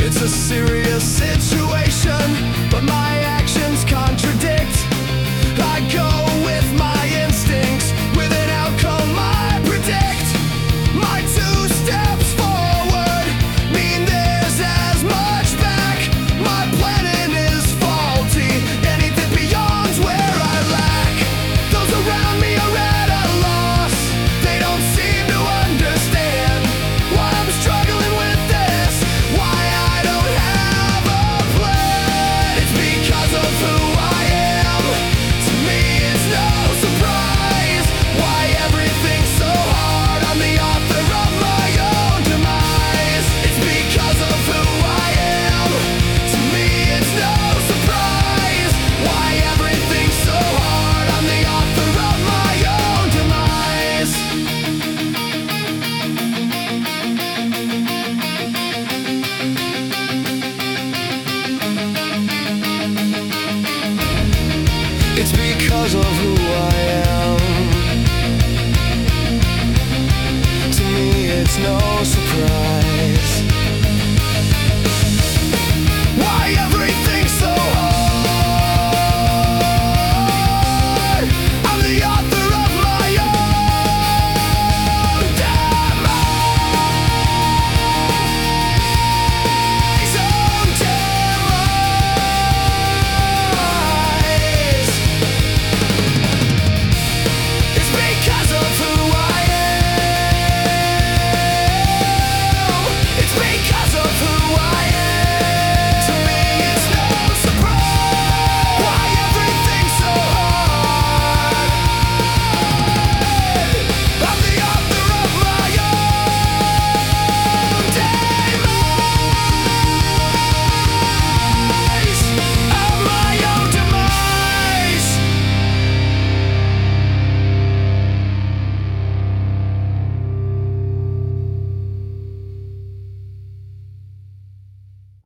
It's a serious situation, but my actions contradict. I go with my instincts, with an outcome I predict. My 2 steps forward mean there's as much back. My planning is faulty, anything beyond's where I lack. Those around me are at a loss, they don't seem to understand why I'm struggling with this, why I don't have a plan. It's because of who I am. To me it's no surprise why everything's so hard. I'm the author of my own demise. It's because of who I am. To me it's no surprise why everything's so hard. I'm the author of my own demise. It's because of who I am. To me it's no surprise why everything's so hard. I'm the author of my own demise. Own demise. It's because of who I am. It's because of who I am.